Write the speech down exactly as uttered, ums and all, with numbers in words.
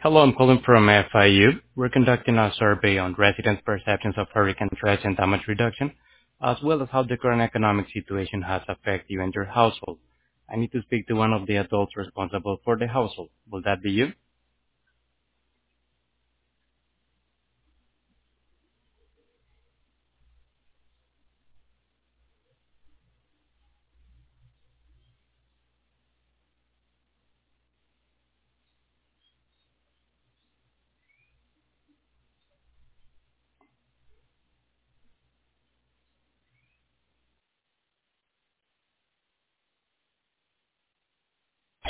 Hello, I'm calling from F I U. We're conducting a survey on residents' perceptions of hurricane threats and damage reduction, as well as how the current economic situation has affected you and your household. I need to speak to one of the adults responsible for the household. Will that be you?